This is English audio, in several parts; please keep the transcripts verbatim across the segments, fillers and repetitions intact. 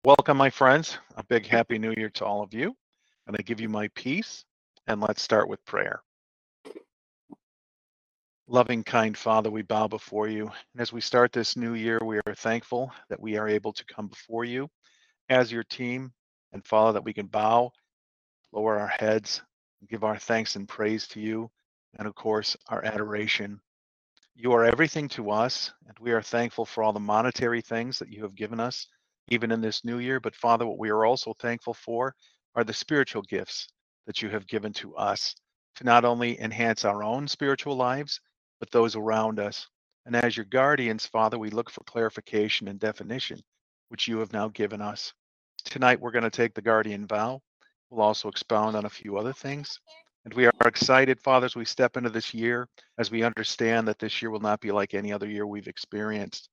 Welcome, my friends. A big happy new year to all of you. And I give you my peace. And let's start with prayer. Loving, kind Father, we bow before you. And as we start this new year, we are thankful that we are able to come before you as your team. And Father, that we can bow, lower our heads, and give our thanks and praise to you. And of course, our adoration. You are everything to us, and we are thankful for all the monetary things that you have given us, even in this new year. But Father, what we are also thankful for are the spiritual gifts that you have given to us to not only enhance our own spiritual lives, but those around us. And as your guardians, Father, we look for clarification and definition, which you have now given us. Tonight, we're going to take the guardian vow. We'll also expound on a few other things. And we are excited, Father, as we step into this year, as we understand that this year will not be like any other year we've experienced.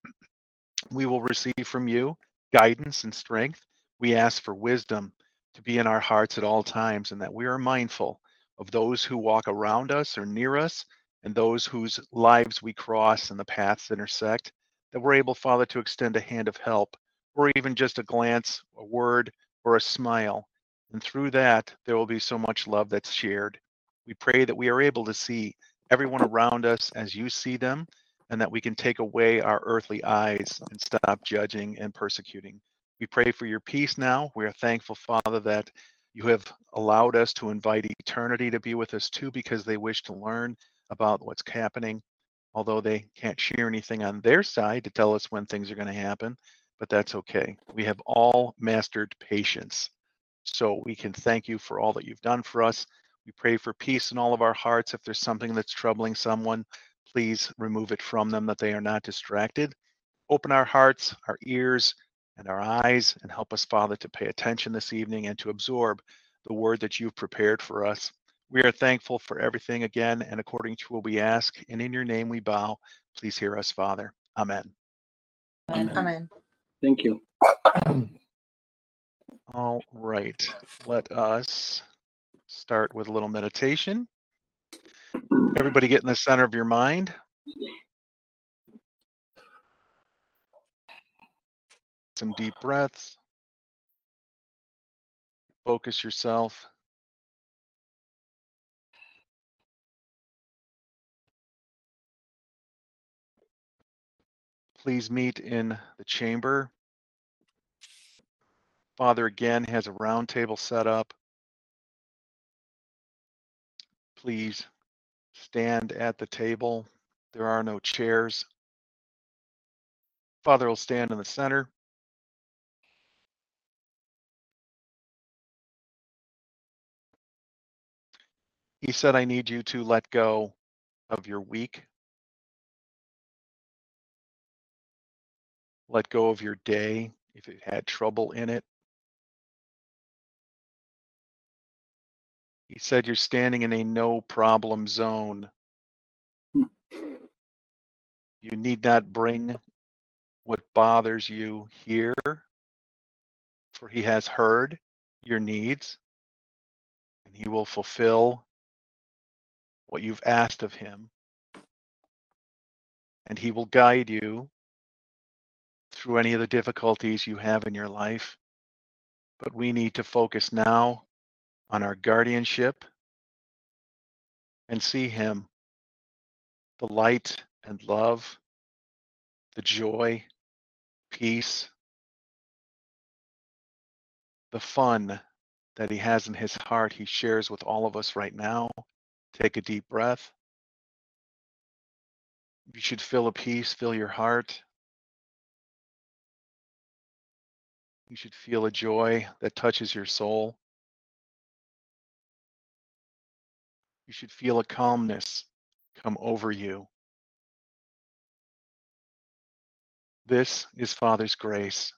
We will receive from you guidance and strength. We ask for wisdom to be in our hearts at all times, and that we are mindful of those who walk around us or near us, and those whose lives we cross and the paths intersect, that we're able, Father, to extend a hand of help, or even just a glance, a word, or a smile. And through that, there will be so much love that's shared. We pray that we are able to see everyone around us as you see them, and that we can take away our earthly eyes and stop judging and persecuting. We pray for your peace now. We are thankful, Father, that you have allowed us to invite eternity to be with us too, because they wish to learn about what's happening, although they can't share anything on their side to tell us when things are going to happen, but that's okay. We have all mastered patience. So we can thank you for all that you've done for us. We pray for peace in all of our hearts. If there's something that's troubling someone, please remove it from them, that they are not distracted. Open our hearts, our ears, and our eyes, and help us, Father, to pay attention this evening and to absorb the word that you've prepared for us. We are thankful for everything again, and according to what we ask, and in your name we bow. Please hear us, Father. Amen. Amen. Amen. Thank you. All right, let us start with a little meditation. Everybody get in the center of your mind. Some deep breaths. Focus yourself. Please meet in the chamber. Father again has a round table set up. Please stand at the table. There are no chairs. Father will stand in the center. He said, I need you to let go of your week. Let go of your day if it had trouble in it. He said, you're standing in a no problem zone. You need not bring what bothers you here, for he has heard your needs, and he will fulfill what you've asked of him. And he will guide you through any of the difficulties you have in your life. But we need to focus now on our guardianship and see him, the light and love, the joy, peace, the fun that he has in his heart, he shares with all of us right now. Take a deep breath. You should feel a peace, fill your heart. You should feel a joy that touches your soul. You should feel a calmness come over you. This is Father's grace.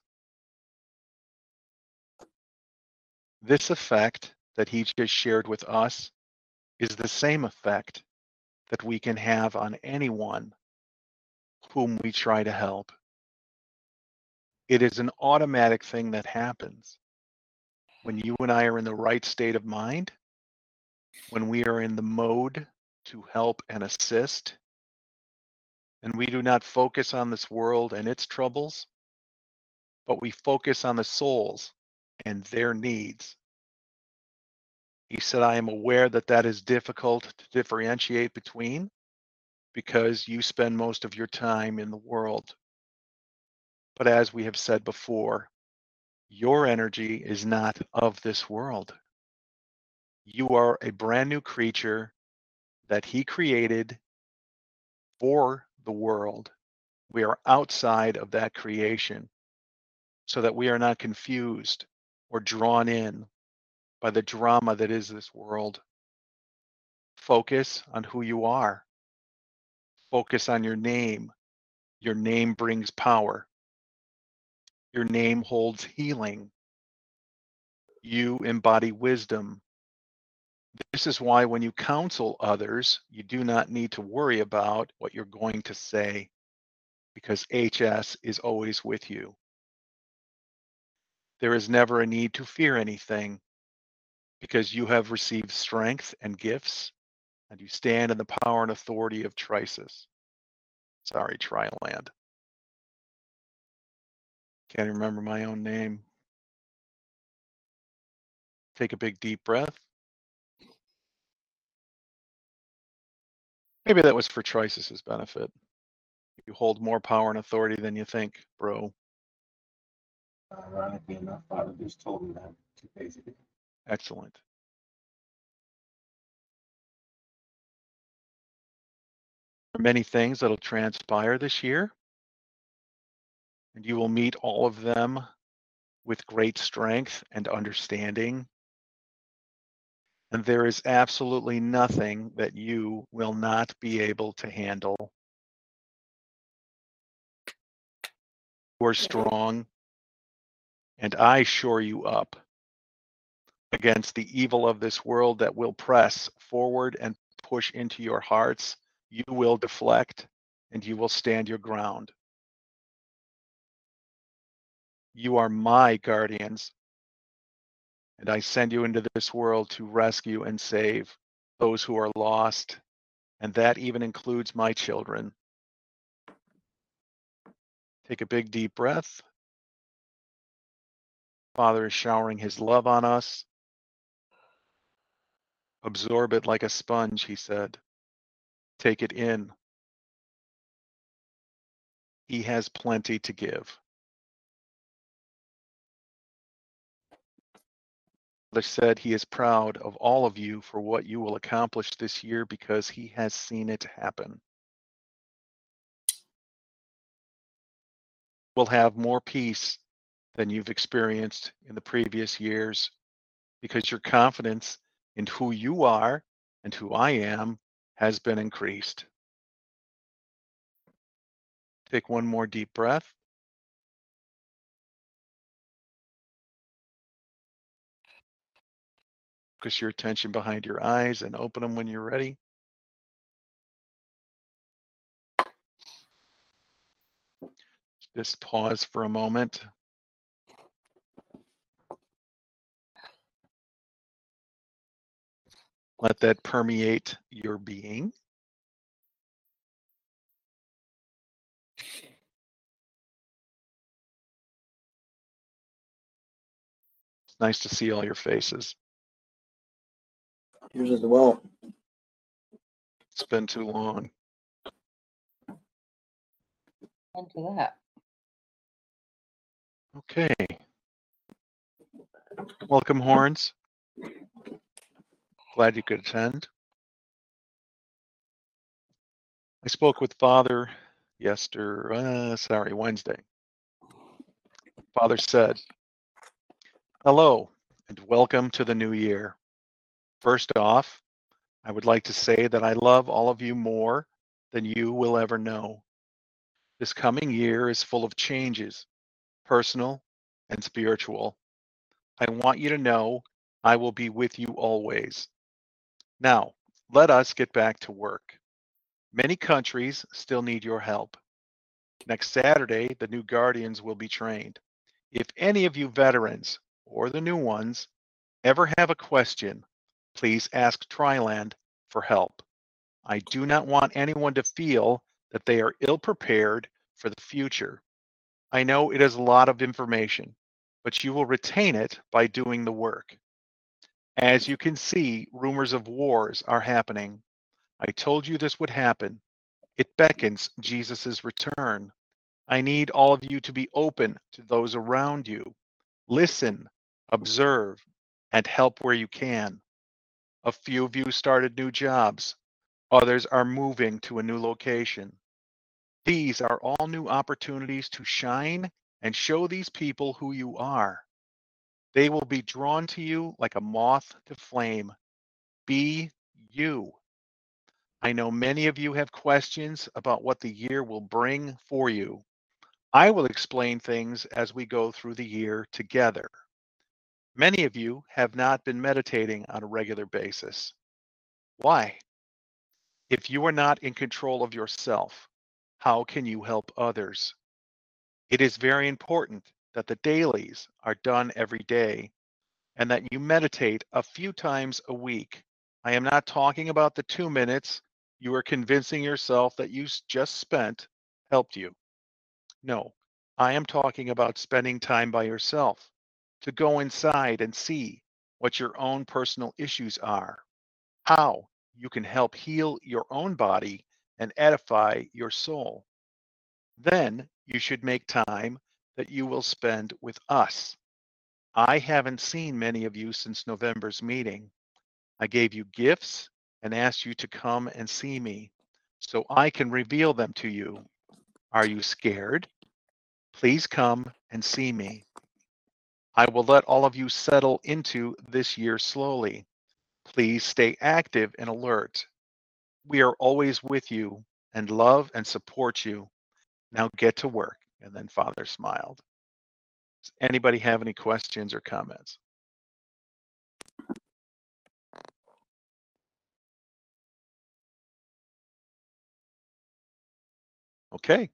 This effect that he just shared with us is the same effect that we can have on anyone whom we try to help. It is an automatic thing that happens when you and I are in the right state of mind, when we are in the mode to help and assist, and we do not focus on this world and its troubles, but we focus on the souls and their needs. He said, I am aware that that is difficult to differentiate between because you spend most of your time in the world. But as we have said before, your energy is not of this world. You are a brand new creature that he created for the world. We are outside of that creation so that we are not confused or drawn in by the drama that is this world. Focus on who you are. Focus on your name. Your name brings power. Your name holds healing. You embody wisdom. This is why when you counsel others, you do not need to worry about what you're going to say because H S is always with you. There is never a need to fear anything because you have received strength and gifts and you stand in the power and authority of Trisis. Sorry, Triland. Can't remember my own name. Take a big deep breath. Maybe that was for Trisis's benefit. You hold more power and authority than you think, bro. Ironically enough, Father just told me that two days ago. Excellent. There are many things that'll transpire this year, and you will meet all of them with great strength and understanding. And there is absolutely nothing that you will not be able to handle. You are strong, and I shore you up against the evil of this world that will press forward and push into your hearts. You will deflect, and you will stand your ground. You are my guardians, and I send you into this world to rescue and save those who are lost, and that even includes my children. Take a big deep breath. Father is showering his love on us. Absorb it like a sponge, he said. Take it in. He has plenty to give. Father said he is proud of all of you for what you will accomplish this year because he has seen it happen. We'll have more peace than you've experienced in the previous years because your confidence in who you are and who I am has been increased. Take one more deep breath. Focus your attention behind your eyes and open them when you're ready. Just pause for a moment. Let that permeate your being. It's nice to see all your faces. Yours as well. It's been too long. Into that. Okay. Welcome, Horns. Glad you could attend. I spoke with Father yesterday, uh, sorry, Wednesday. Father said, hello and welcome to the new year. First off, I would like to say that I love all of you more than you will ever know. This coming year is full of changes, personal and spiritual. I want you to know I will be with you always. Now, let us get back to work. Many countries still need your help. Next Saturday, the new Guardians will be trained. If any of you veterans, or the new ones, ever have a question, please ask Triland for help. I do not want anyone to feel that they are ill-prepared for the future. I know it is a lot of information, but you will retain it by doing the work. As you can see, rumors of wars are happening. I told you this would happen. It beckons Jesus' return. I need all of you to be open to those around you. Listen, observe, and help where you can. A few of you started new jobs. Others are moving to a new location. These are all new opportunities to shine and show these people who you are. They will be drawn to you like a moth to flame. Be you. I know many of you have questions about what the year will bring for you. I will explain things as we go through the year together. Many of you have not been meditating on a regular basis. Why? If you are not in control of yourself, how can you help others? It is very important that the dailies are done every day and that you meditate a few times a week. I am not talking about the two minutes you are convincing yourself that you s- just spent helped you. No, I am talking about spending time by yourself to go inside and see what your own personal issues are, how you can help heal your own body and edify your soul. Then you should make time that you will spend with us. I haven't seen many of you since November's meeting. I gave you gifts and asked you to come and see me so I can reveal them to you. Are you scared? Please come and see me. I will let all of you settle into this year slowly. Please stay active and alert. We are always with you and love and support you. Now get to work. And then Father smiled. Does anybody have any questions or comments? Okay.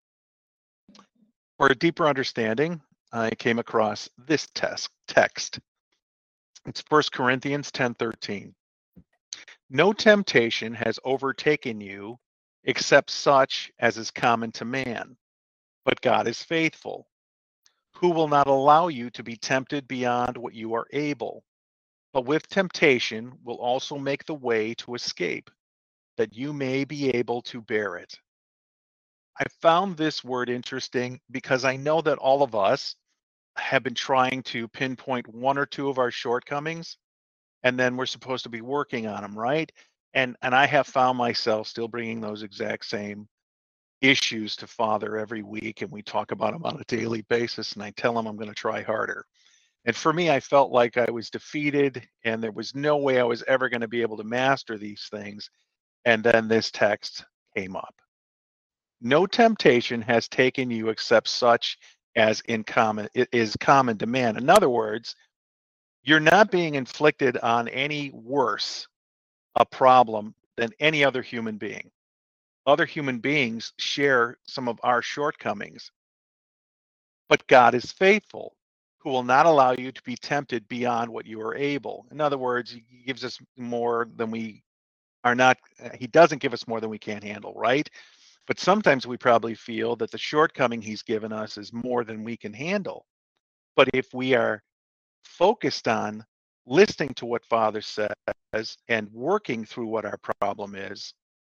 For a deeper understanding, I came across this text. text. It's First Corinthians ten thirteen. No temptation has overtaken you except such as is common to man, but God is faithful, who will not allow you to be tempted beyond what you are able, but with temptation will also make the way to escape, that you may be able to bear it. I found this word interesting because I know that all of us have been trying to pinpoint one or two of our shortcomings, and then we're supposed to be working on them, right? And and I have found myself still bringing those exact same issues to Father every week, and we talk about them on a daily basis, and I tell him I'm going to try harder. And for me, I felt like I was defeated, and there was no way I was ever going to be able to master these things. And then this text came up. No temptation has taken you except such as in common it is common to man. In other words, you're not being inflicted on any worse a problem than any other human being. Other human beings share some of our shortcomings, but God is faithful, who will not allow you to be tempted beyond what you are able. In other words, he gives us more than we are not, he doesn't give us more than we can't handle, right? But sometimes we probably feel that the shortcoming he's given us is more than we can handle. But if we are focused on listening to what Father says and working through what our problem is,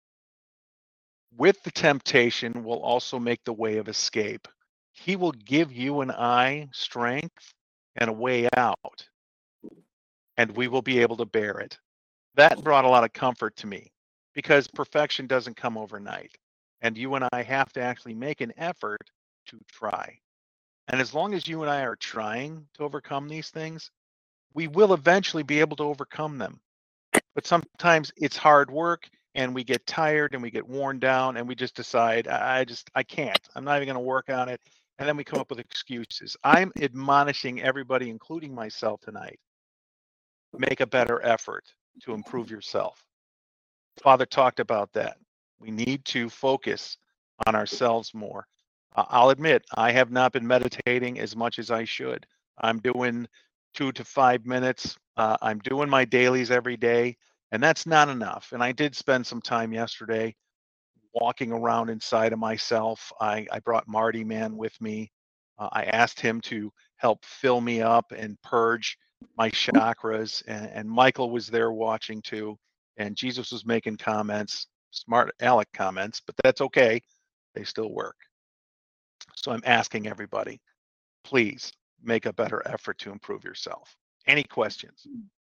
with the temptation will also make the way of escape. He will give you and I strength and a way out, and we will be able to bear it. That brought a lot of comfort to me because perfection doesn't come overnight. And you and I have to actually make an effort to try. And as long as you and I are trying to overcome these things, we will eventually be able to overcome them. But sometimes it's hard work and we get tired and we get worn down and we just decide, I I just, I can't. I'm not even going to work on it. And then we come up with excuses. I'm admonishing everybody, including myself tonight, make a better effort to improve yourself. Father talked about that. We need to focus on ourselves more. Uh, I'll admit, I have not been meditating as much as I should. I'm doing two to five minutes. Uh, I'm doing my dailies every day, and that's not enough. And I did spend some time yesterday walking around inside of myself. I, I brought Marty Man with me. Uh, I asked him to help fill me up and purge my chakras, and, and Michael was there watching too. And Jesus was making comments, smart aleck comments, but that's okay. They still work. So I'm asking everybody, please make a better effort to improve yourself. Any questions?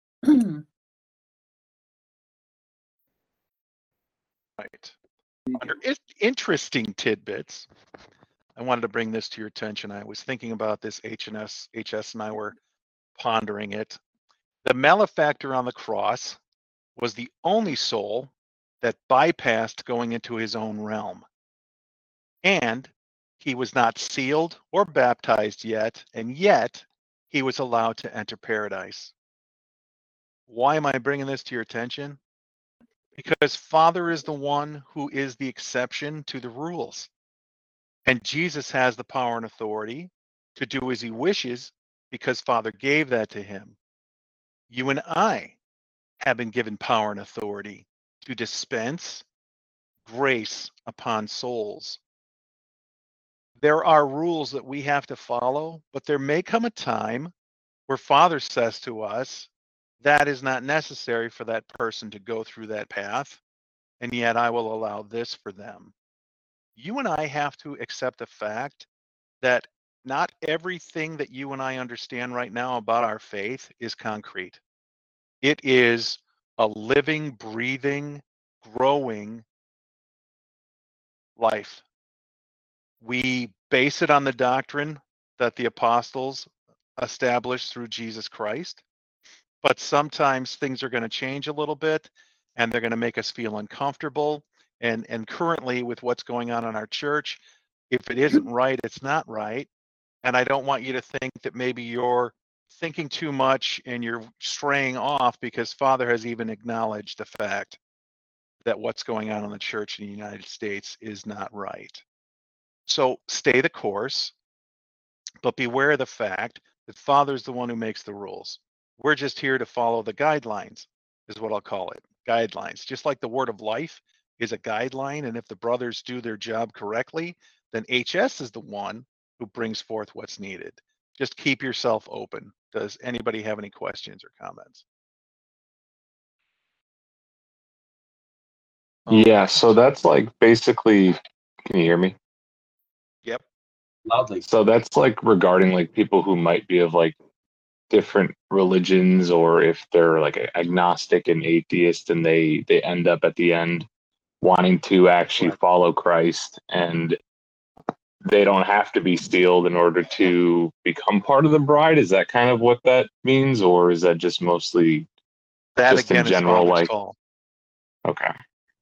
Right. Under i- interesting tidbits, I wanted to bring this to your attention. I was thinking about this H and S, H S and I were pondering it. The malefactor on the cross was the only soul that bypassed going into his own realm. And he was not sealed or baptized yet, and yet he was allowed to enter paradise. Why am I bringing this to your attention? Because Father is the one who is the exception to the rules. And Jesus has the power and authority to do as he wishes because Father gave that to him. You and I have been given power and authority to dispense grace upon souls. There are rules that we have to follow, but there may come a time where Father says to us, that is not necessary for that person to go through that path, and yet I will allow this for them. You and I have to accept the fact that not everything that you and I understand right now about our faith is concrete. It is a living, breathing, growing life. We base it on the doctrine that the apostles established through Jesus Christ, but sometimes things are going to change a little bit and they're going to make us feel uncomfortable. And, and currently, with what's going on in our church, if it isn't right, it's not right. And I don't want you to think that maybe you're thinking too much and you're straying off, because Father has even acknowledged the fact that what's going on in the church in the United States is not right. So stay the course, but beware of the fact that Father's the one who makes the rules. We're just here to follow the guidelines, is what I'll call it. Guidelines. Just like the word of life is a guideline, and if the brothers do their job correctly, then H S is the one who brings forth what's needed. Just keep yourself open. Does anybody have any questions or comments? Yeah, so that's like basically, can you hear me? Yep. Loudly. So that's like regarding like people who might be of like different religions, or if they're like agnostic and atheist and they they end up at the end wanting to actually Correct. follow Christ, and they don't have to be sealed in order to become part of the bride. Is that kind of what that means, or is that just mostly That just in again is general? Father's Like, call. okay.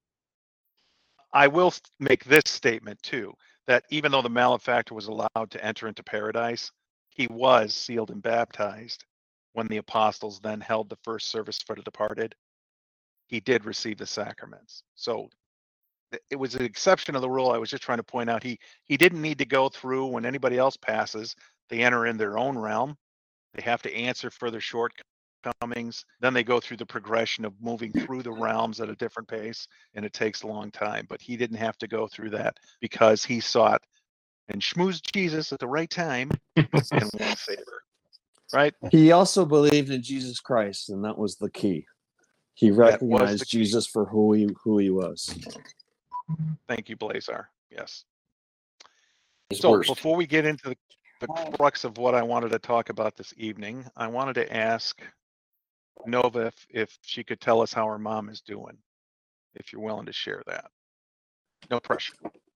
I will s- make this statement too, that even though the malefactor was allowed to enter into paradise, he was sealed and baptized when the apostles then held the first service for the departed. He did receive the sacraments. So th- it was an exception of the rule. I was just trying to point out he he didn't need to go through when anybody else passes. They enter in their own realm. They have to answer for their shortcomings. Then they go through the progression of moving through the realms at a different pace, and it takes a long time. But he didn't have to go through that because he sought and schmoozed Jesus at the right time and won favor. Right? He also believed in Jesus Christ, and that was the key. He That was recognized the key. Jesus for who he who he was. Thank you, Blazar. Yes. His So worst. before we get into the, the crux of what I wanted to talk about this evening, I wanted to ask Nova if, if she could tell us how her mom is doing, if you're willing to share that. No pressure.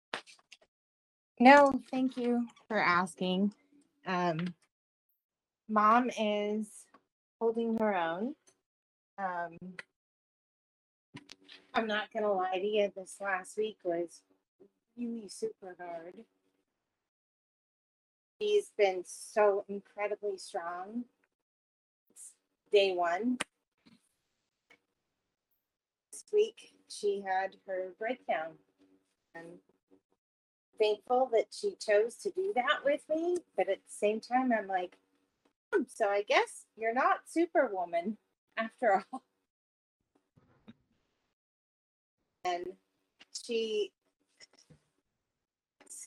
No, thank you for asking. Um, mom is holding her own. Um, I'm not gonna lie to you, this last week was really super hard. She's been so incredibly strong. It's day one. This week she had her breakdown. I'm thankful that she chose to do that with me, but at the same time, I'm like, hmm, so I guess you're not Superwoman after all. And she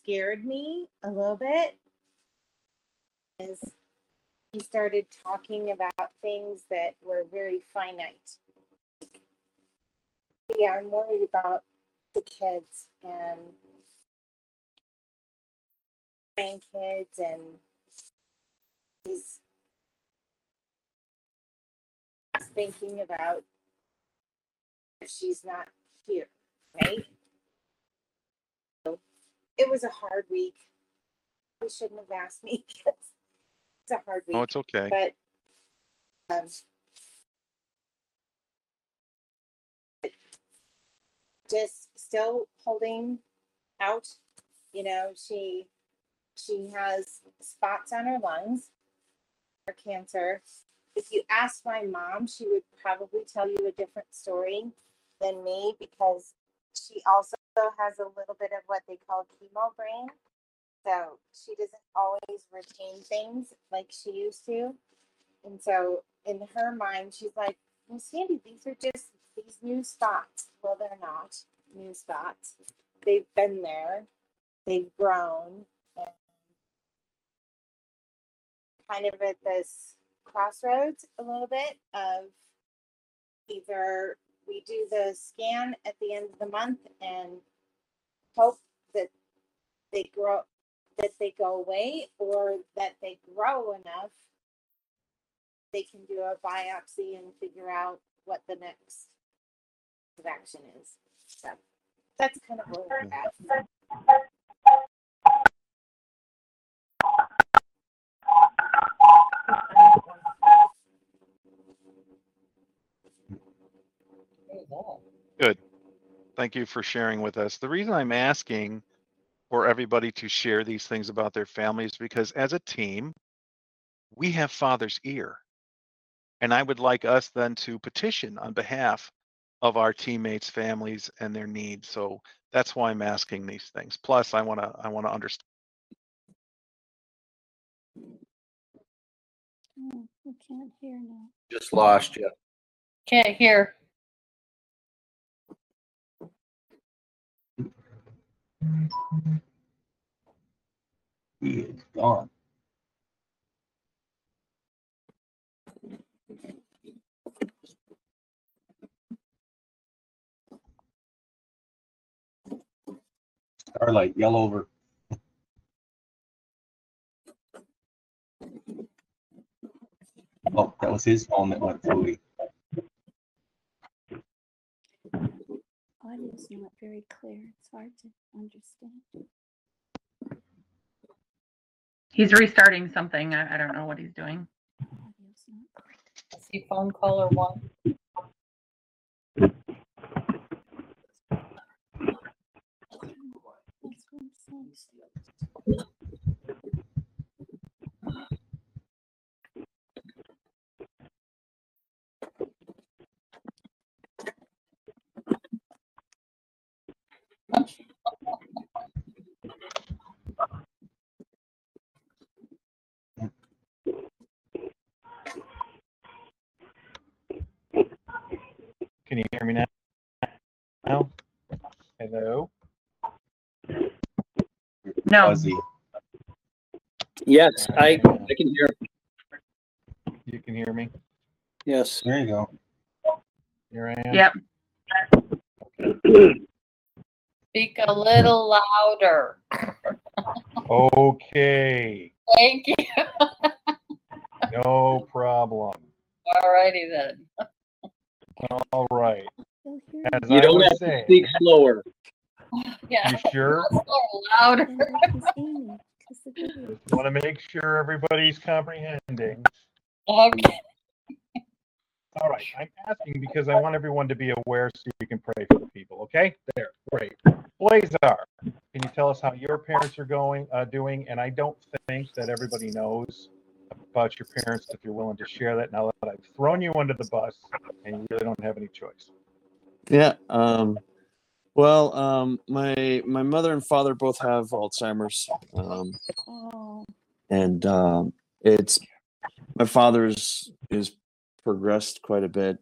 scared me a little bit is he started talking about things that were very finite. Yeah, I'm worried about the kids and grandkids, and he's thinking about if she's not here, right? So it was a hard week. You shouldn't have asked me because it's a hard week. Oh, it's okay. But um, just still holding out. You know, she she has spots on her lungs, her cancer. If you ask my mom, she would probably tell you a different story than me because she also has a little bit of what they call chemo brain. So she doesn't always retain things like she used to. And so in her mind, she's like, well, Sandy, these are just these new spots. Well, they're not new spots. They've been there. They've grown. And kind of at this crossroads a little bit of either we do the scan at the end of the month and hope that they grow, that they go away, or that they grow enough they can do a biopsy and figure out what the next of action is. So that's kind of where we're at. Good. Thank you for sharing with us. The reason I'm asking for everybody to share these things about their families because as a team, we have Father's ear. And I would like us then to petition on behalf of our teammates, families, and their needs. So that's why I'm asking these things. Plus, I want to I want to understand. Oh, we can't hear now. Just lost you. Can't hear. He is gone. Starlight, yell over. Oh, that was his phone that went through. Audio's not very clear. It's hard to understand. He's restarting something. I, I don't know what he's doing. Audio's not clear. See phone caller one. That's what I'm saying. Can you hear me now? Now? Hello? No. Fuzzy. Yes, I, I can hear. You can hear me? Yes. There you go. Here I am. Yep. Speak a little louder. Okay. Thank you. No problem. All righty then. All right. They'll hear As You I don't was have to saying, speak slower. Yeah. you sure? A little louder. me. And that is Amy, 'cause the video- Just want to make sure everybody's comprehending. Okay. All right, I'm asking because I want everyone to be aware so you can pray for the people, okay? There, great. Blazar, can you tell us how your parents are going, uh, doing? And I don't think that everybody knows about your parents, if you're willing to share that now that I've thrown you under the bus and you really don't have any choice. Yeah. Um, well, um, my my mother and father both have Alzheimer's, um, Oh, and um, it's my father's is progressed quite a bit.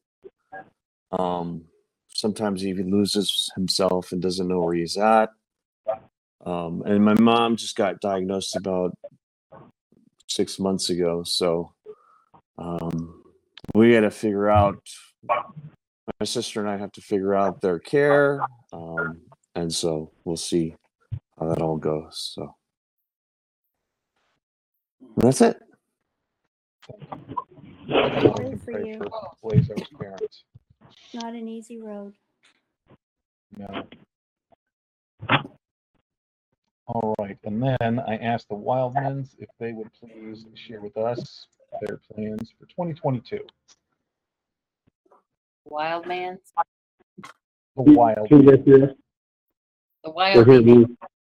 Um, sometimes he even loses himself and doesn't know where he's at. Um, and my mom just got diagnosed about six months ago. So um, we got to figure out, my sister and I have to figure out their care. Um, and so we'll see how that all goes. So that's it. Now we Pray can for pray you. for Blazer's parents. Not an easy road. No. All right, and then I asked the Wildmans if they would please share with us their plans for twenty twenty-two. Wild man. The Wild. Can you guys hear us? The Or wild. hear me?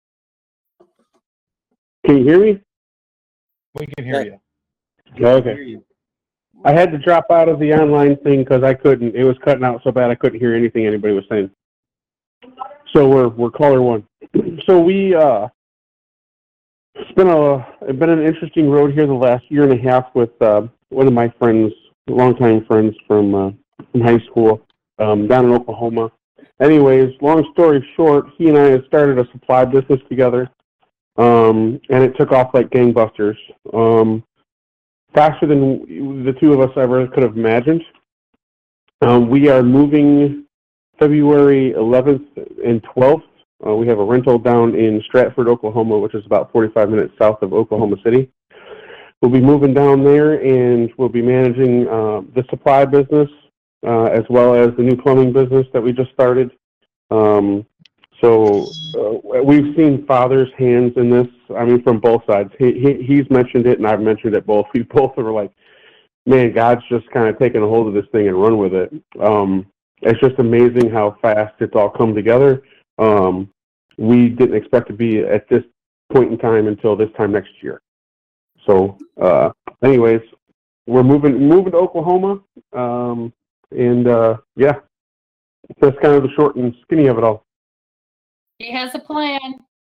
Can you hear me? We can hear you. Okay. I had to drop out of the online thing because I couldn't. It was cutting out so bad I couldn't hear anything anybody was saying. So we're we're caller one. So we uh, it's been a it's been an interesting road here the last year and a half with uh, one of my friends, longtime friends from uh, from high school um, down in Oklahoma. Anyways, long story short, he and I had started a supply business together, um, and it took off like gangbusters. Um, faster than the two of us ever could have imagined. Um, we are moving February eleventh and twelfth. Uh, we have a rental down in Stratford, Oklahoma, which is about forty-five minutes south of Oklahoma City. We'll be moving down there, and we'll be managing uh, the supply business uh, as well as the new plumbing business that we just started. Um, so uh, we've seen father's hands in this. I mean, from both sides. He, he he's mentioned it, and I've mentioned it. Both we both are like, man, God's just kind of taking a hold of this thing and run with it. Um, it's just amazing how fast it's all come together. Um, we didn't expect to be at this point in time until this time next year. So, uh, anyways, we're moving moving to Oklahoma, um, and uh, yeah, that's kind of the short and skinny of it all. He has a plan.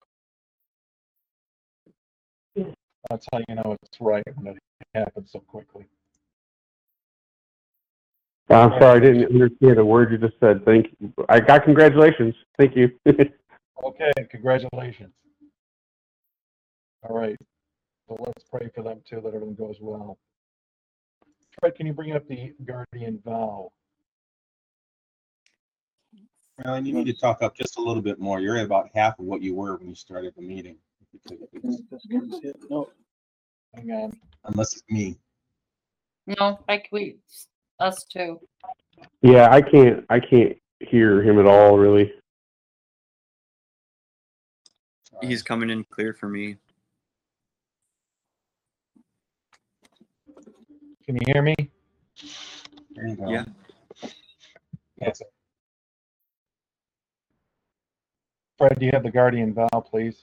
That's how you know it's right when it happens so quickly. I'm sorry, I didn't understand a word you just said. Thank you. I got congratulations. Thank you. Okay, congratulations. All right, so let's pray for them too, that everything goes well. Fred, can you bring up the guardian vow? Well, and you need to talk up just a little bit more. You're at about half of what you were when you started the meeting. No. Hang on. Unless it's me. No, like we, us too. Yeah, I can't. I can't hear him at all, really. He's coming in clear for me. Can you hear me? There you go. Yeah. Yes. Fred, do you have the guardian vow, please?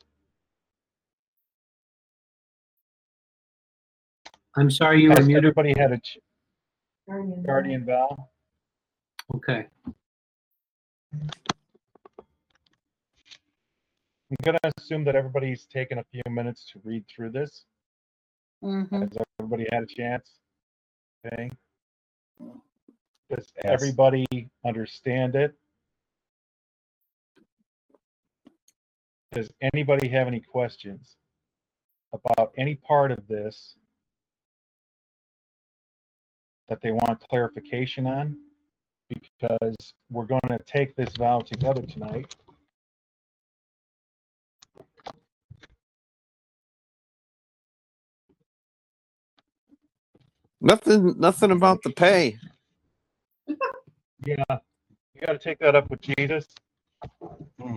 I'm sorry, you were Has muted. everybody had a ch- guardian vow? Okay. I'm going to assume that everybody's taken a few minutes to read through this. Mm-hmm. Has everybody had a chance? Okay. Does Yes. everybody understand it? Does anybody have any questions about any part of this that they want clarification on? Because we're going to take this vow together tonight. Nothing, nothing about the pay. Yeah, you got to take that up with Jesus. Hmm.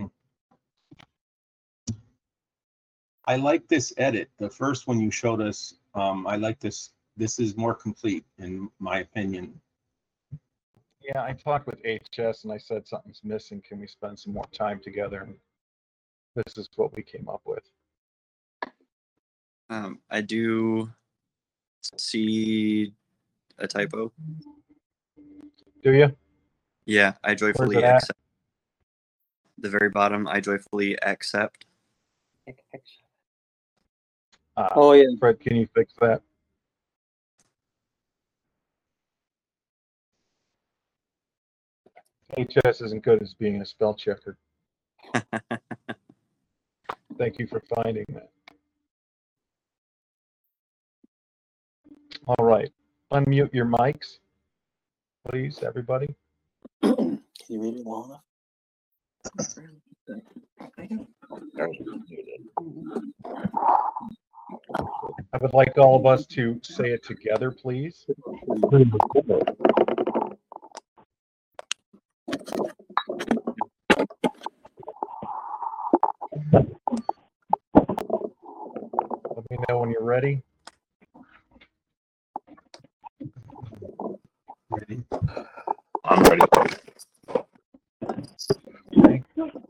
I like this edit. The first one you showed us, um, I like this. This is more complete, in my opinion. Yeah, I talked with H S and I said something's missing. Can we spend some more time together? And this is what we came up with. Um, I do see a typo. Do you? Yeah, I joyfully it at? accept. The very bottom, I joyfully accept. Uh, Oh, yeah. Fred, can you fix that? H S isn't good as being a spell checker. Thank you for finding that. All right. Unmute your mics, please, everybody. Can you read it well enough? I would like all of us to say it together, please. Let me know when you're ready. Ready? I'm ready. Okay.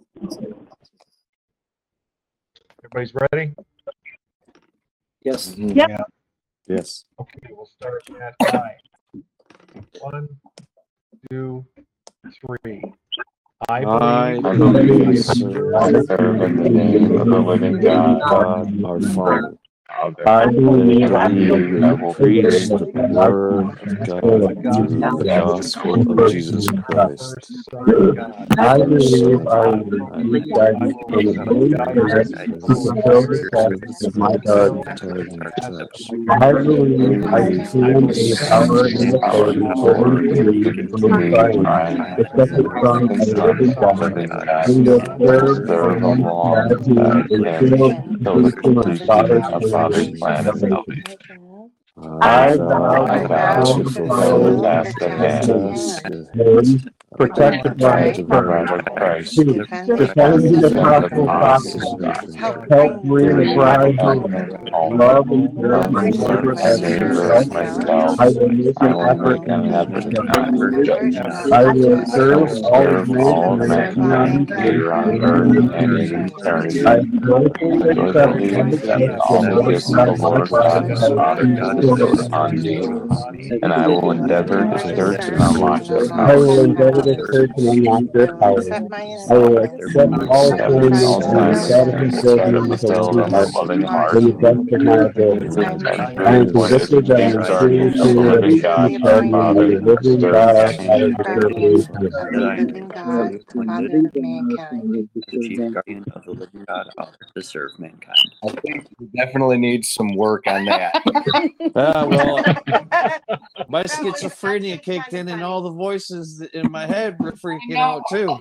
Everybody's ready? Yes. Yep. Yeah. Yes. Okay, we'll start at nine. One, two, three. I I believe. I believe I believe serve I serve in the name of the living God, God, our Father. Father. I I believe I believe I I will will preach preach the word of God through the gospel of Jesus Christ. First Son of God. I First Son believe of I God. will I receive believe guidance I from will the Holy receive guidance Spirit from the to Holy fulfill the Spirit tasks of my to garden. fulfill the tasks. I believe I I stand in the power and authority given to me from the Zion, the second Son of the living God, who will serve serve alongside alongside him to him fulfill the till the completion of completion Father's of plan Father's of plan of salvation. salvation. I I vow vow I to vow fulfill to to the fulfill the following fulfill task at the hand, task at one, hand, protect the bride protect of the bride bride Christ. of of Christ, Two, Christ, defend the defend the apostle apostles' prophets. apostles' doctrine, Help bring the bring bride the home. bride home, Love and serve love my and serve neighbor my as neighbor myself. as myself. I will make I an will effort make to an be effort to be justice. I will I will serve all of serve all of mankind mankind here here on and earth in and in eternity. eternity. I joyfully I accept joyfully all the accept gifts the all the Lord gifts the God my Lord Father God my has Father has bestowed bestowed upon upon me. me, and I will endeavor to search and unlock those I will powers. endeavor to search and unlock their power. I will accept I will all accept all assignments and assignments steadily and build try to them with a fulfill loving them with heart loving heart. to the best of my ability. And I through am the voice convicted of that James my true Arden of the spirit living is God, our charging by Father, the living serve God our and Father to serve mankind. of the living God, Father of mankind. The chief guardian of the living God, Father to serve mankind. I think we definitely need some work on that. Ah, well, my schizophrenia kicked in, and all the voices in my head were freaking out too.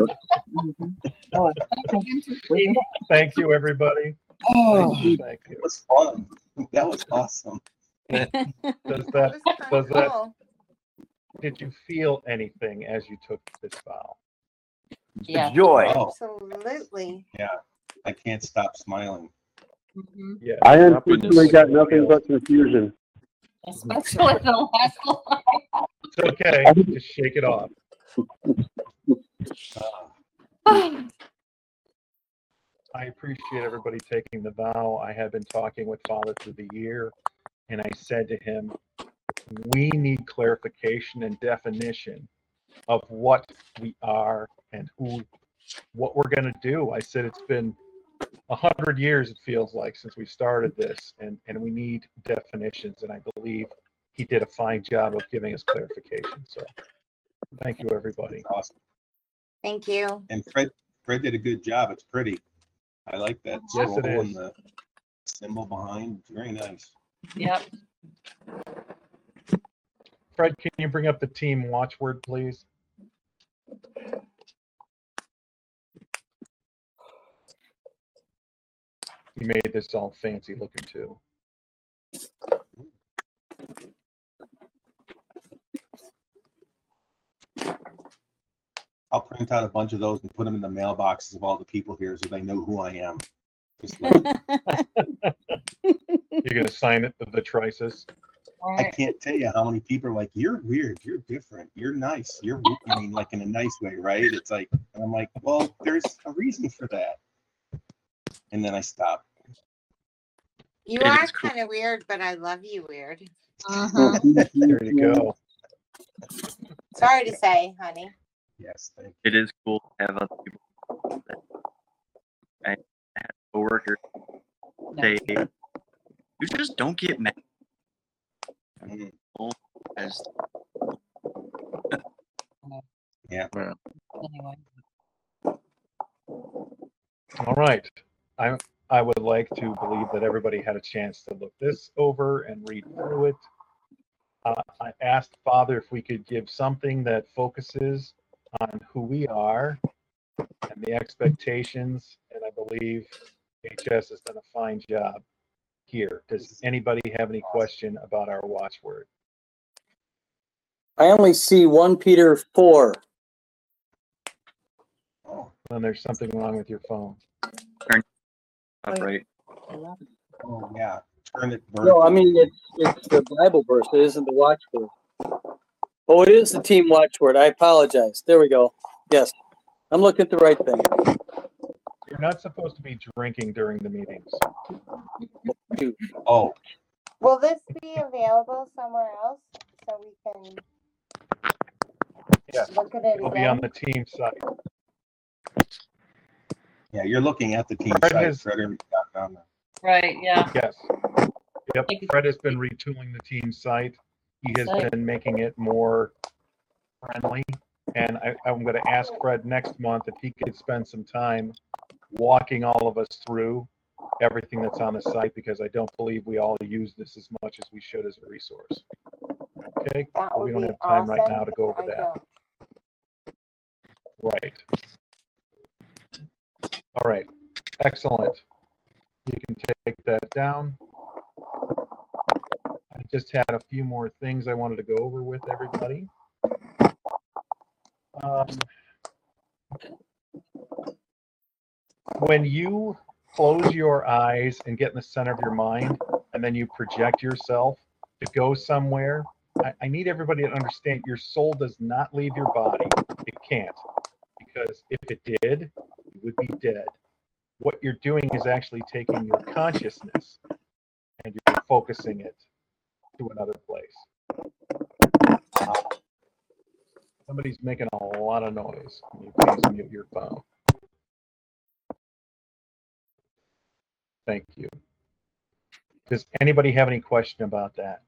Thank you, everybody. Oh, Thank you. Thank that you. was fun. That was awesome. Does that, does that, did you feel anything as you took this vow? Yeah. Joy. Oh, Absolutely. yeah. I can't stop smiling. Mhm. Yeah. I Happiness. unfortunately got nothing but confusion. Especially the last line. It's okay. Just shake it off. Uh, I appreciate everybody taking the vow. I have been talking with Father through the year, and I said to him, we need clarification and definition of what we are and who, what we're going to do. I said it's been a hundred years, it feels like, since we started this, and, and we need definitions, and I believe he did a fine job of giving us clarification. So thank you, everybody. awesome. Thank you. And Fred, Fred did a good job. It's pretty. I like that Yes, scroll it is. and the symbol behind. It's very nice. Yep. Fred, can you bring up the team watchword, please? He made this all fancy looking too. I'll print out a bunch of those and put them in the mailboxes of all the people here so they know who I am. Just like, You're going to sign it with the trices. I can't tell you how many people are like, you're weird, you're different, you're nice, you're, I mean, like in a nice way, right? It's like, and I'm like, well, there's a reason for that. And then I stop. You It are is cool. kind of weird, but I love you weird. There you go. Sorry to say, honey. Yes, thank It is cool to have other people. I had coworkers say, "You just don't get mad." you. As Yeah. Anyway. All right. I I would like to believe that everybody had a chance to look this over and read through it. Uh, I asked Father if we could give something that focuses on who we are and the expectations, and I believe H S has done a fine job here. Does anybody have any question about our watchword? I only see one Peter four. Oh, Then there's something wrong with your phone. Up right. oh yeah. Turn it No, vertical. I mean, it's, it's the Bible verse. It isn't the watchword. Oh, it is the team watchword. I apologize. There we go. Yes. I'm looking at the right thing. You're not supposed to be drinking during the meetings. Oh, Will this be available somewhere else so we can Yes, look at it it'll be on again? the team site. yeah, you're looking at the team Fred site. has- Fred already got it on there. Right, yeah. Yes. Yep, Thank you. Fred has been retooling the team site. He has Site. been making it more friendly. And I, I'm going to ask Fred next month if he could spend some time walking all of us through everything that's on the site, because I don't believe we all use this as much as we should as a resource. Okay, That but would we don't be have time right awesome, now to go over I that. don't. Right. All right, excellent. You can take that down. I just had a few more things I wanted to go over with everybody. Um, when you close your eyes and get in the center of your mind, and then you project yourself to go somewhere, I, I need everybody to understand your soul does not leave your body. It can't, because if it did, you would be dead. What you're doing is actually taking your consciousness and you're focusing it to another place. Somebody's making a lot of noise. Can you please mute your phone? Thank you. Does anybody have any question about that?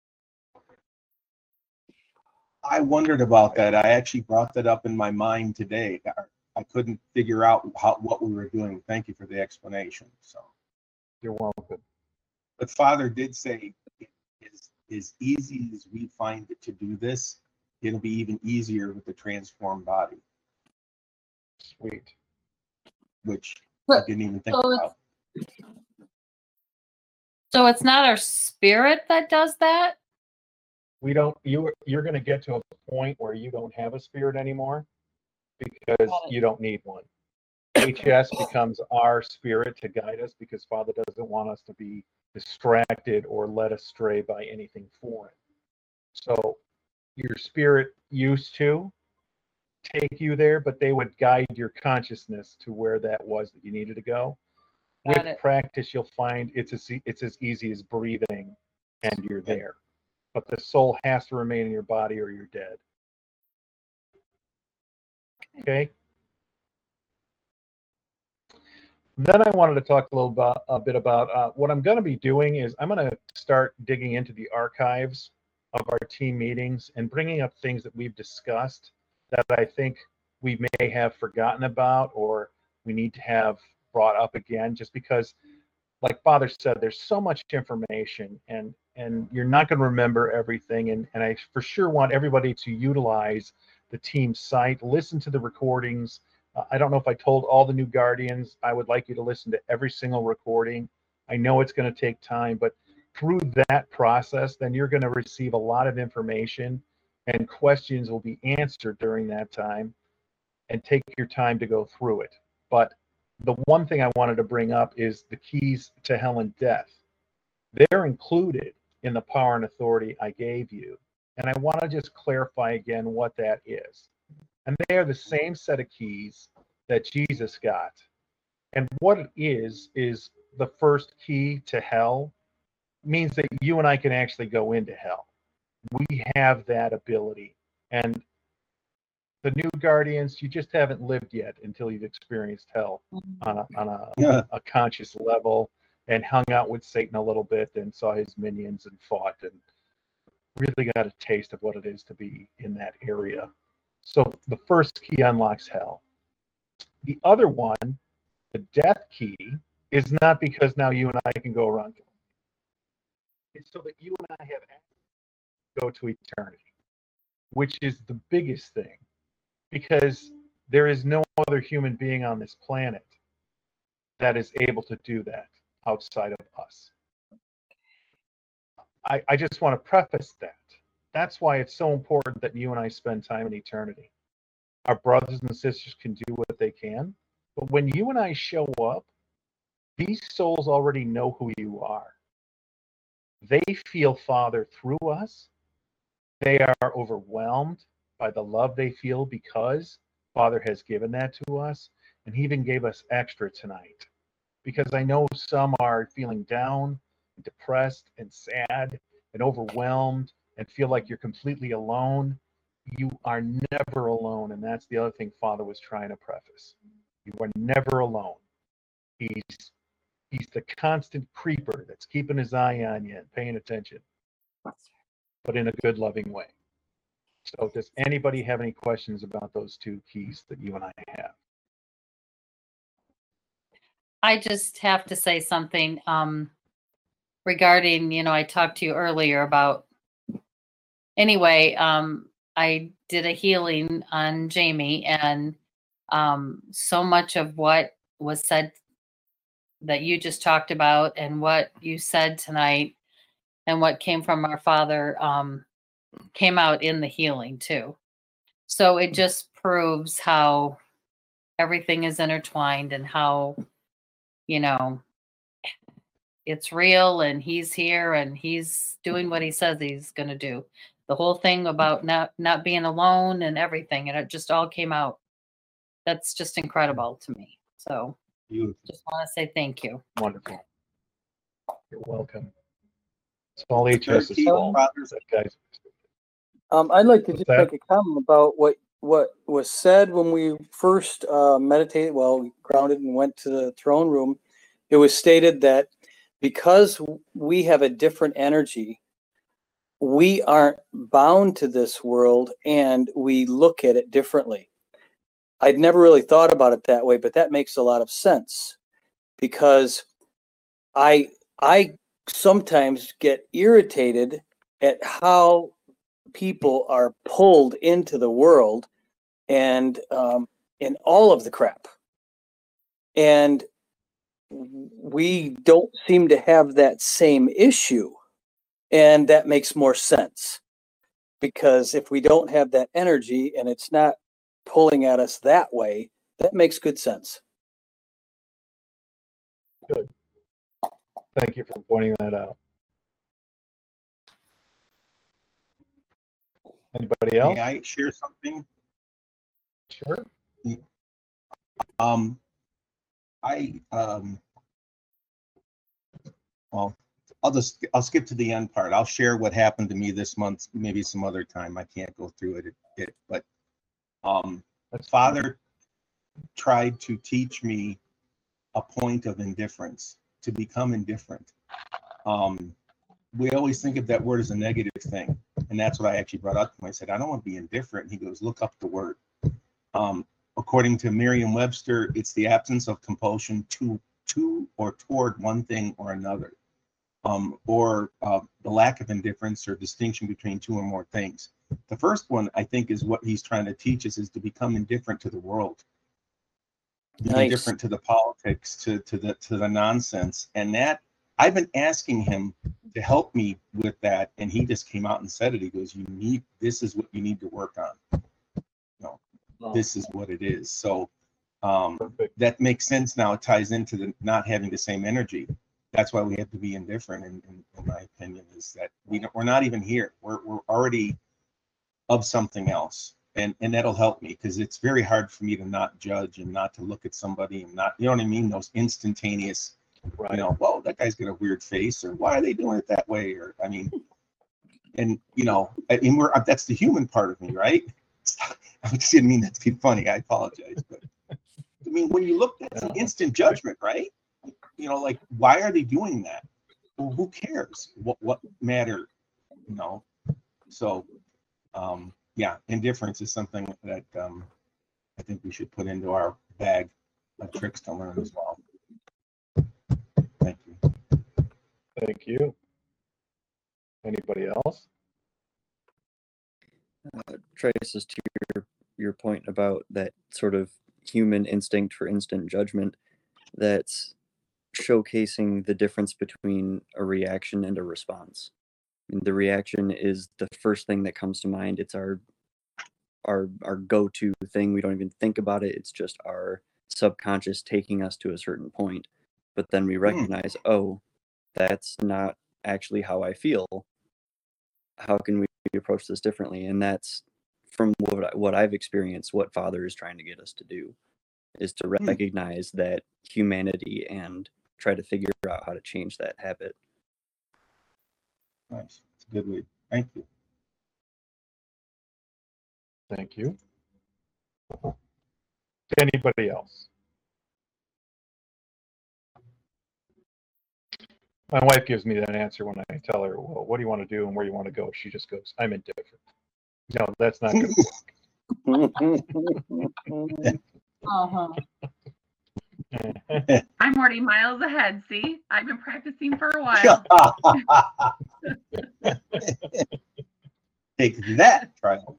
I wondered about that. I actually brought that up in my mind today. I- I couldn't figure out how, what we were doing. Thank you for the explanation. So, You're welcome. but Father did say, as, as easy as we find it to do this, it'll be even easier with the transformed body, Sweet. which I But- didn't even think so it's- about. So it's not our spirit that does that? We don't, you, you're going to get to a point where you don't have a spirit anymore because you don't need one. H S becomes our spirit to guide us because Father doesn't want us to be distracted or led astray by anything foreign. So your spirit used to take you there, but they would guide your consciousness to where that was that you needed to go. Got With it. practice, you'll find it's as, e- it's as easy as breathing and you're there. But the soul has to remain in your body or you're dead. Okay? Then I wanted to talk a little about, a bit about uh, what I'm going to be doing is I'm going to start digging into the archives of our team meetings and bringing up things that we've discussed that I think we may have forgotten about or we need to have brought up again, just because, like Father said, there's so much information and and you're not going to remember everything. And, and I for sure want everybody to utilize the team site, listen to the recordings. Uh, I don't know if I told all the new Guardians, I would like you to listen to every single recording. I know it's going to take time, but through that process, then you're going to receive a lot of information and questions will be answered during that time, and take your time to go through it. But the one thing I wanted to bring up is the keys to hell and death. They're included in the power and authority I gave you. And I want to just clarify again what that is. And they are the same set of keys that Jesus got. And what it is, is the first key to hell means that you and I can actually go into hell. We have that ability. And the new Guardians, you just haven't lived yet until you've experienced hell on a, on a, Yeah. a conscious level and hung out with Satan a little bit and saw his minions and fought and really got a taste of what it is to be in that area. So the first key unlocks hell. The other one, the death key, is not because now you and I can go around. It's so that you and I have access to go to eternity, which is the biggest thing, because there is no other human being on this planet that is able to do that outside of us. I, I just want to preface that. That's why it's so important that you and I spend time in eternity. Our brothers and sisters can do what they can, but when you and I show up, these souls already know who you are. They feel Father through us. They are overwhelmed by the love they feel because Father has given that to us, and He even gave us extra tonight. Because I know some are feeling down, depressed, and sad, and overwhelmed, and feel like you're completely alone. You are never alone, and that's the other thing Father was trying to preface. You are never alone. He's he's the constant creeper that's keeping his eye on you and paying attention, but in a good, loving way. So does anybody have any questions about those two keys that you and I have? I just have to say something um, regarding, you know, I talked to you earlier about, anyway, um, I did a healing on Jamie, and um, so much of what was said that you just talked about and what you said tonight and what came from our Father um, came out in the healing too. So it just proves how everything is intertwined and how, you know, it's real, and He's here and He's doing what He says He's going to do. The whole thing about not, not being alone and everything, and it just all came out. That's just incredible to me. So Beautiful. just want to say thank you. Wonderful. You're welcome. It's all Third H S's key, fault. fathers. That guy's Um, I'd like to What's just that? make a comment about what what was said when we first uh, meditated. Well, we grounded and went to the throne room. It was stated that because we have a different energy, we aren't bound to this world, and we look at it differently. I'd never really thought about it that way, but that makes a lot of sense, because I I sometimes get irritated at how people are pulled into the world and um, in all of the crap. And we don't seem to have that same issue. And that makes more sense, because if we don't have that energy and it's not pulling at us that way, that makes good sense. good. Thank you for pointing that out. Anybody else? May I share something? Sure. Um, I um, well, I'll just I'll skip to the end part. I'll share what happened to me this month, maybe some other time. I can't go through it, it but um, Father tried to teach me a point of indifference, to become indifferent. Um, we always think of that word as a negative thing, and that's what I actually brought up to him. I said, I don't want to be indifferent. He goes, look up the word. Um, according to Merriam-Webster, it's the absence of compulsion to to or toward one thing or another, um, or uh, the lack of indifference or distinction between two or more things. The first one, I think, is what he's trying to teach us, is to become indifferent to the world, be Nice. indifferent to the politics, to to the to the nonsense, and that I've been asking him to help me with that, and he just came out and said it. He goes, "You need this is what you need to work on. You know, this is what it is." So um, that makes sense now. It ties into the not having the same energy. That's why we have to be indifferent. In, in, in my opinion, is that we don't, we're not even here. We're we're already of something else, and and that'll help me, because it's very hard for me to not judge and not to look at somebody and not, you know what I mean? Those instantaneous. Right. You know, whoa, that guy's got a weird face, or why are they doing it that way? Or, I mean, and, you know, and we're, that's the human part of me, right? I just didn't mean that to be funny. I apologize. But, I mean, when you look, that's an instant judgment, right? You know, like, why are they doing that? Well, who cares? What, what matter, you know? So, um, yeah, indifference is something that um, I think we should put into our bag of tricks to learn as well. Thank you. Anybody else? Uh, Trace, is to your your point about that sort of human instinct for instant judgment, that's showcasing the difference between a reaction and a response. And the reaction is the first thing that comes to mind. It's our our our go-to thing. We don't even think about it. It's just our subconscious taking us to a certain point. But then we recognize, oh, that's not actually how I feel. How can we approach this differently? And that's, from what I, what I've experienced, what Father is trying to get us to do, is to recognize that humanity and try to figure out how to change that habit. Nice. It's a good way. Thank you. Thank you. Anybody else? My wife gives me that answer when I tell her, well, what do you want to do and where you want to go? She just goes, I'm indifferent. No, that's not going to work. Uh-huh. I'm already miles ahead. See, I've been practicing for a while. Take that, trial.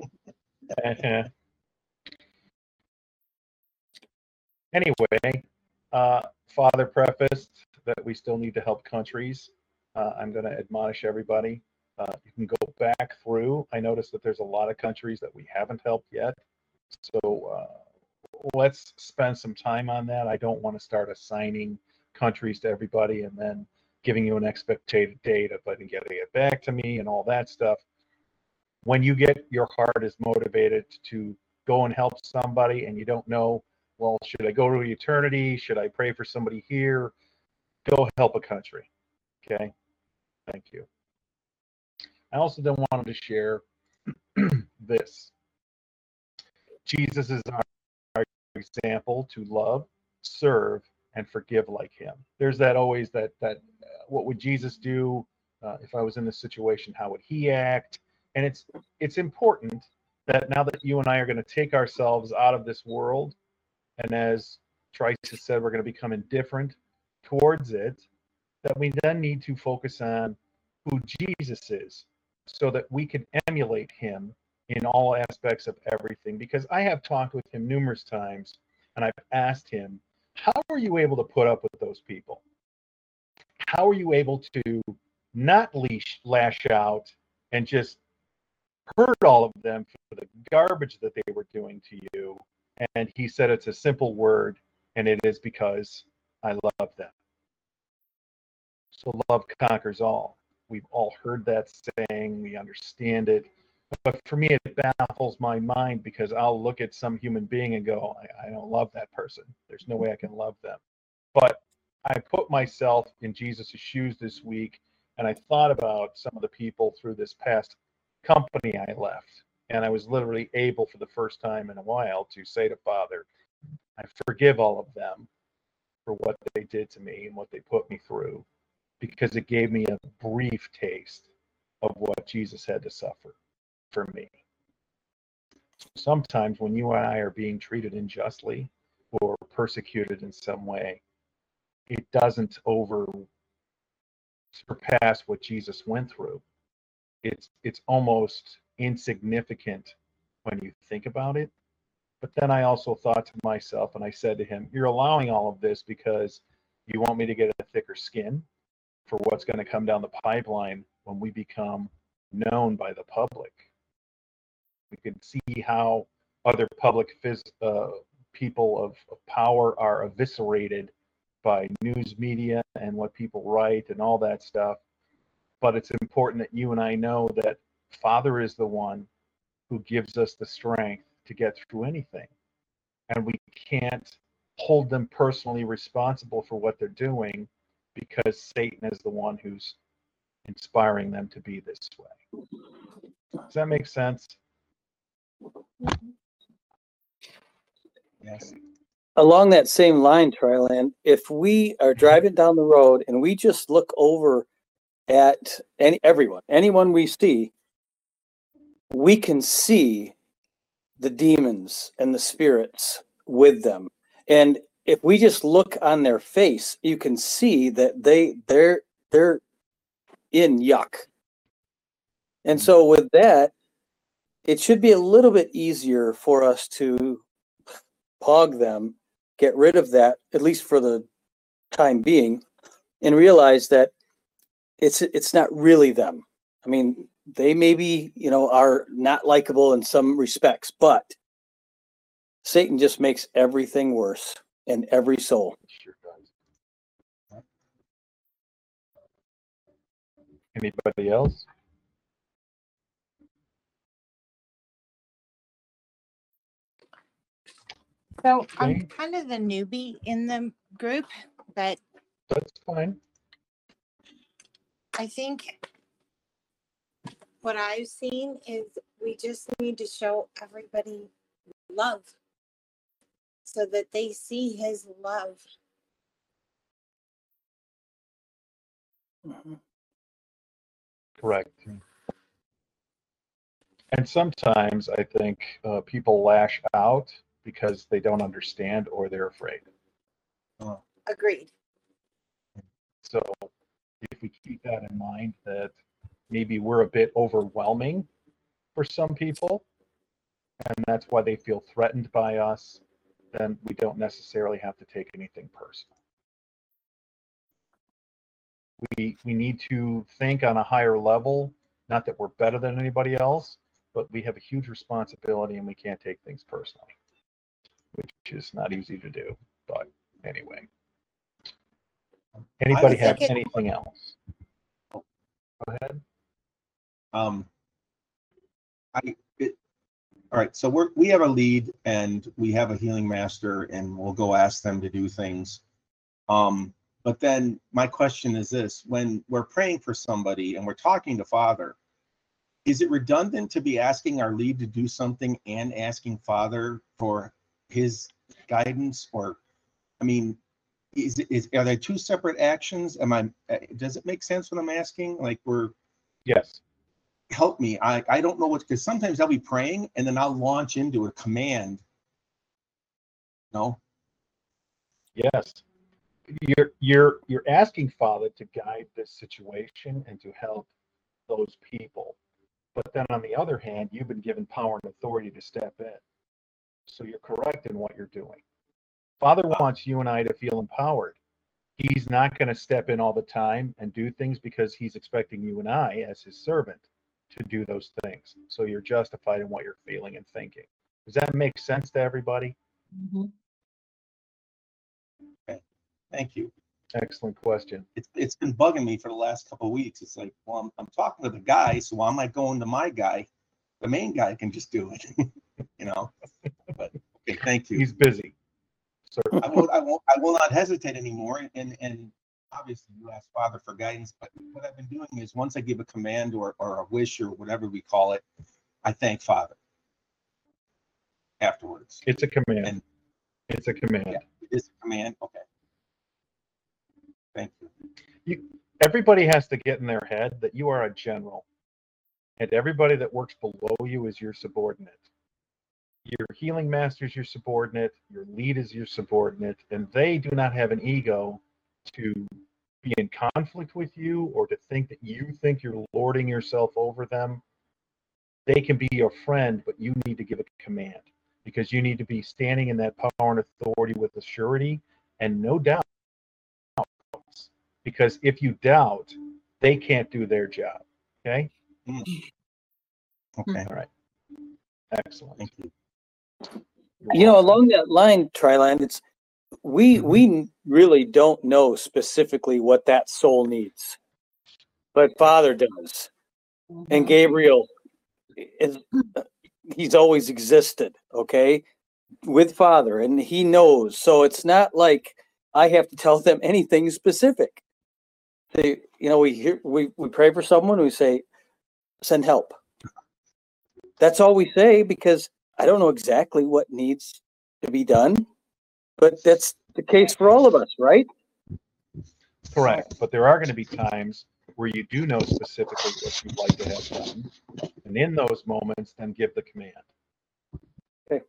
Anyway, uh, Father prefaced that we still need to help countries. Uh, I'm going to admonish everybody. Uh, you can go back through. I noticed that there's a lot of countries that we haven't helped yet. So uh, let's spend some time on that. I don't want to start assigning countries to everybody and then giving you an expected date of getting it back to me and all that stuff. When you get, your heart is motivated to go and help somebody and you don't know, well, should I go to eternity? Should I pray for somebody here? Go help a country. Okay. Thank you. I also then wanted to share this. Jesus is our, our example to love, serve, and forgive like him. There's that always that, that uh, what would Jesus do? Uh, if I was in this situation, how would he act? And it's, it's important that now that you and I are going to take ourselves out of this world, and as Trice has said, we're going to become indifferent towards it, that we then need to focus on who Jesus is so that we can emulate him in all aspects of everything. Because I have talked with him numerous times and I've asked him, how are you able to put up with those people? How are you able to not leash, lash out and just hurt all of them for the garbage that they were doing to you? And he said it's a simple word, and it is because I love them. So love conquers all. We've all heard that saying. We understand it. But for me, it baffles my mind because I'll look at some human being and go, I, I don't love that person. There's no way I can love them. But I put myself in Jesus' shoes this week, and I thought about some of the people through this past company I left. And I was literally able for the first time in a while to say to Father, I forgive all of them for what they did to me and what they put me through, because it gave me a brief taste of what Jesus had to suffer for me. Sometimes when you and I are being treated unjustly or persecuted in some way, it doesn't over surpass what Jesus went through. It's it's almost insignificant when you think about it. But then I also thought to myself, and I said to him, you're allowing all of this because you want me to get a thicker skin for what's going to come down the pipeline when we become known by the public. We can see how other public phys- uh, people of, of power are eviscerated by news media and what people write and all that stuff. But it's important that you and I know that Father is the one who gives us the strength to get through anything. And we can't hold them personally responsible for what they're doing because Satan is the one who's inspiring them to be this way. Does that make sense? Yes. Along that same line, Tryland, if we are driving down the road and we just look over at any everyone, anyone we see, we can see the demons and the spirits with them. And if we just look on their face, you can see that they they're they're in yuck. And so with that, it should be a little bit easier for us to pog them, get rid of that, at least for the time being, and realize that it's it's not really them. I mean, they maybe, you know, are not likable in some respects, but Satan just makes everything worse in every soul. Sure does. Anybody else? So I'm Okay. kind of the newbie in the group, but That's fine. I think what I've seen is we just need to show everybody love so that they see his love. Mm-hmm. Correct. And sometimes I think uh, people lash out because they don't understand or they're afraid. Oh, Agreed. So if we keep that in mind, that maybe we're a bit overwhelming for some people, and that's why they feel threatened by us, then we don't necessarily have to take anything personal. We, we need to think on a higher level, not that we're better than anybody else, but we have a huge responsibility and we can't take things personally, which is not easy to do. But anyway, anybody I have think it- anything else? Go ahead. Um, I it, all right. So we're we have a lead and we have a healing master, and we'll go ask them to do things. Um, but then my question is this: when we're praying for somebody and we're talking to Father, is it redundant to be asking our lead to do something and asking Father for his guidance? Or, I mean, is is are there two separate actions? Am I? Does it make sense what I'm asking? Like we're Yes. help me. I, I don't know what, because sometimes I'll be praying and then I'll launch into a command. No? Yes. You're you're you're asking Father to guide this situation and to help those people. But then on the other hand, you've been given power and authority to step in. So you're correct in what you're doing. Father wants you and I to feel empowered. He's not going to step in all the time and do things because he's expecting you and I, as his servant, to do those things. So you're justified in what you're feeling and thinking. Does that make sense to everybody? Mm-hmm. Okay. Thank you. Excellent question. It's it's been bugging me for the last couple of weeks. It's like, well, I'm, I'm talking to the guy, so why am I going to my guy? The main guy can just do it, you know. But okay, thank you. He's busy. So I won't I won't I will not hesitate anymore. And and obviously you ask Father for guidance, but what I've been doing is once I give a command or or a wish or whatever we call it, I thank Father afterwards. it's a command. And It's a command. yeah, it is a command. Okay. Thank you. You, everybody has to get in their head that you are a general, and everybody that works below you is your subordinate. Your healing master is your subordinate, your lead is your subordinate, and they do not have an ego to be in conflict with you or to think that you think you're lording yourself over them. They can be your friend, but you need to give a command because you need to be standing in that power and authority with a surety and no doubt. Because if you doubt, they can't do their job. Okay? Mm. Okay. All right. Excellent. Thank you. You're You know, welcome. along that line, Triland, it's we we really don't know specifically what that soul needs, but Father does, and Gabriel is he's always existed, okay, with Father, and he knows. So it's not like I have to tell them anything specific. They, you know, we hear we we pray for someone, we say, send help. That's all we say because I don't know exactly what needs to be done, but that's the case for all of us, right? Correct. But there are going to be times where you do know specifically what you'd like to have done. And in those moments, then give the command. Okay.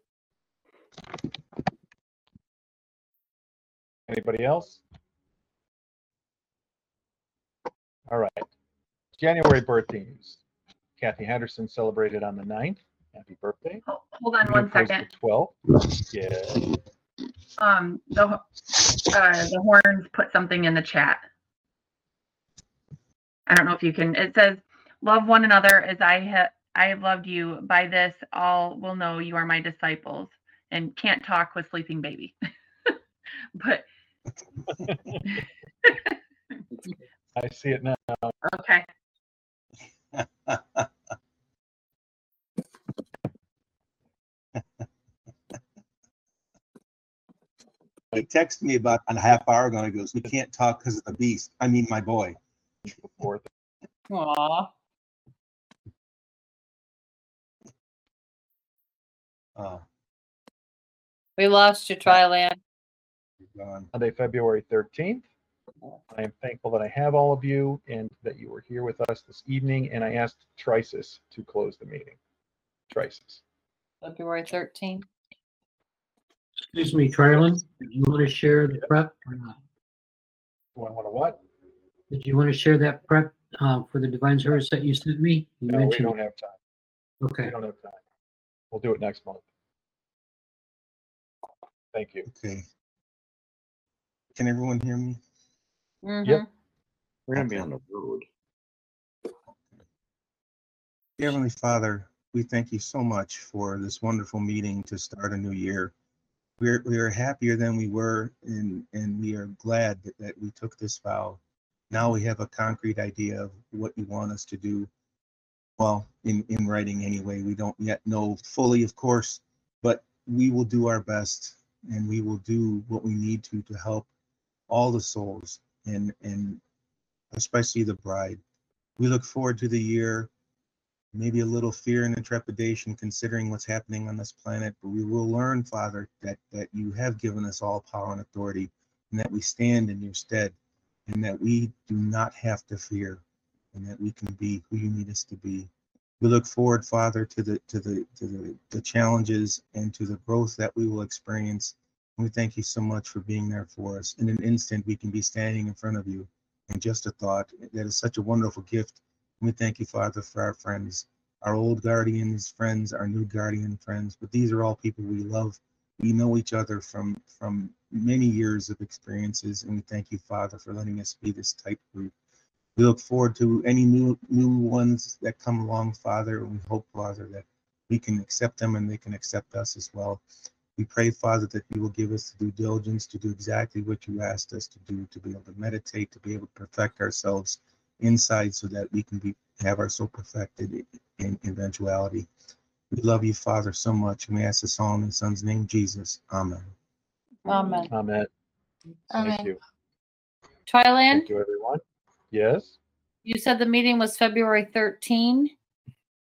Anybody else? All right. January birthdays. Kathy Henderson celebrated on the ninth. Happy birthday. Ho- Hold on Rita one Post second. the twelfth. Yeah. Um, the, uh, the horns put something in the chat. I don't know if you can, it says, love one another as I have, I have loved you. By this, all will know you are my disciples. And can't talk with sleeping baby. But I see it now. okay. He texted me about a half hour ago and he goes, we can't talk because of the beast. I mean, my boy. Aw. Oh, We lost you, Tryland. you're gone. Monday, February thirteenth. I am thankful that I have all of you and that you were here with us this evening. And I asked Trisis to close the meeting. Trisis. February thirteenth. Excuse me, Tryland, did you want to share the prep or not? Do I want to what? Did you want to share that prep uh, for the divine service that you sent me? You No, we mentioned- don't have time. We Okay, don't have time. We'll do it next month. Thank you. Okay. Can everyone hear me? Mm-hmm. We're gonna be on the road. Dear Heavenly Father, we thank you so much for this wonderful meeting to start a new year. We're, we are happier than we were, and, and we are glad that, that we took this vow. Now we have a concrete idea of what you want us to do. Well, in, in writing anyway, we don't yet know fully, of course, but we will do our best and we will do what we need to to help all the souls and, and especially the bride. We look forward to the year. Maybe a little fear and trepidation considering what's happening on this planet, but we will learn, Father, that, that you have given us all power and authority and that we stand in your stead and that we do not have to fear and that we can be who you need us to be. We look forward, Father, to the to the to the, the challenges and to the growth that we will experience. And we thank you so much for being there for us. In an instant, we can be standing in front of you. And just a thought, that is such a wonderful gift. We thank you, Father, for our friends, our old guardians friends, our new guardian friends. But these are all people we love. We know each other from, from many years of experiences. And we thank you, Father, for letting us be this tight group. We look forward to any new new ones that come along, Father. And we hope, Father, that we can accept them and they can accept us as well. We pray, Father, that you will give us the due diligence to do exactly what you asked us to do, to be able to meditate, to be able to perfect ourselves inside so that we can be have our soul perfected in eventuality. We love you, Father, so much. And we ask this all in the Son's name, Jesus. Amen. Amen. Amen. Thank Amen. you. Tryland, Thank you, everyone. Yes. you said the meeting was February thirteenth.